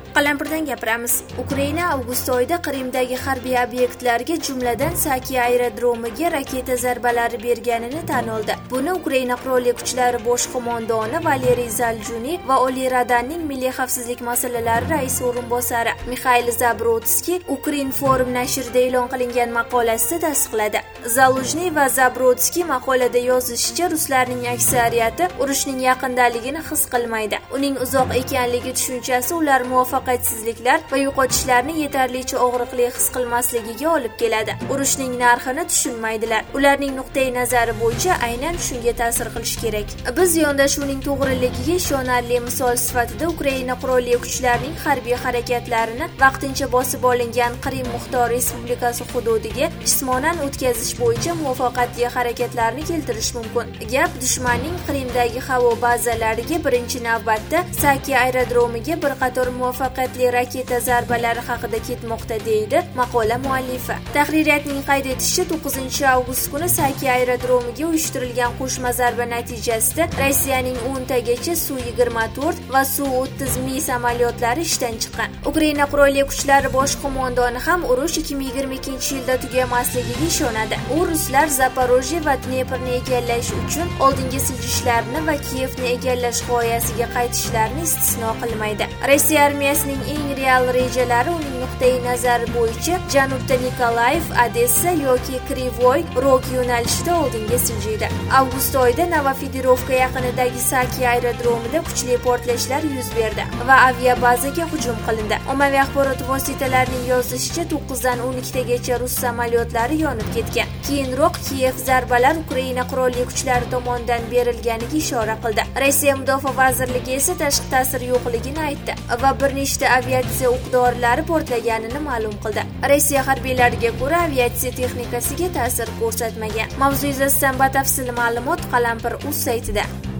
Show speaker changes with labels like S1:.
S1: Qalampirdan gapiramiz. Ukraina avgust oyida Qrimdagi harbiy obyektlarga, jumladan Saki aerodromiga raketa zarbalari berganini tan oldi. Buni Ukraina qurolli kuchlari bosh qo'mondoni Valeriy Zaljuniy va Oliy Radanning milliy xavfsizlik masalalari raisi o'rinbosari Mixail Zabrodskiy Ukrinform nashrida e'lon qilingan maqolasida tasdiqladi. Zaljuniy va Zabrodskiy maqolada yozishicha, ruslarning aksariyati urushning yaqindaligini his qilmaydi. Uning uzoq ekanligi tushunchasi ular muvaffaqiyatsizliklar va yo'qotishlarni yetarlicha og'riqli his qilmasligiga olib keladi. Urushning narxini tushunmaydilar. Ularning nuqtai nazari bo'yicha aynan shunga ta'sir qilish kerak. Biz yondashuvning to'g'riligiga ishonarli misol sifatida Ukraina qurolli kuchlarining harbiy harakatlarini vaqtincha bosib olingan Qrim Muxtor Respublikasi hududiga jismonan o'tkazish bo'yicha muvaffaqiyatli harakatlarni keltirish mumkin. Gap dushmanning Qrimdagi havo bazalariga birinchi navbatda Saki aerodromiga bir qator muvaffaqiyatli raketa zarbalari haqida ketmoqda, deydi maqola muallifi. Tahririyatning qayd etishicha, 9-avgust kuni Saki aerodromiga uyushtirilgan qo'shma zarba natijasida Rossiyaning 10 tagacha Su-24 va Su-30 Mi samolyotlari ishdan chiqqan. Ukraina qurolli kuchlari bosh qo'mondoni ham urush 2022-yilda tugamasligiga ishonadi. U ruslar Zaporojye va Dneprni egallash uchun oldingi siljishlarini va Kiyevni egallash g'oyasiga qaytishlarini istisno qilmaydi. Rossiya armiyasining eng real rejalari uning nuqtai nazari bo'yicha janubda Nikolayev, Odessa yoki Krivoy Rog yo'nalishida oldinga siljiydi. Avgust oyida Novofederovka yaqinidagi Saki aerodromida kuchli portlashlar yuz berdi va aviabazaga hujum qilindi. Ommaviy axborot vositalarining yozishicha, 9dan 12 tagacha rus samolyotlari yonib ketgan. Keyinroq Kiyev zarbalar Ukraina qurolli kuchlari tomonidan berilganiga ishora qildi. Rossiya mudofaa vazirligi esa tashqi ta'sir yo'qligini aytdi va bir nechta aviatsiya o'q-dorilar portlaganini ma'lum qildi. Rossiya harbiylariga ko'ra, aviatsiya texnikasiga ta'sir ko'rsatmagan. Mavzu yuzasidan batafsil ma'lumot Qalampir.uz saytida.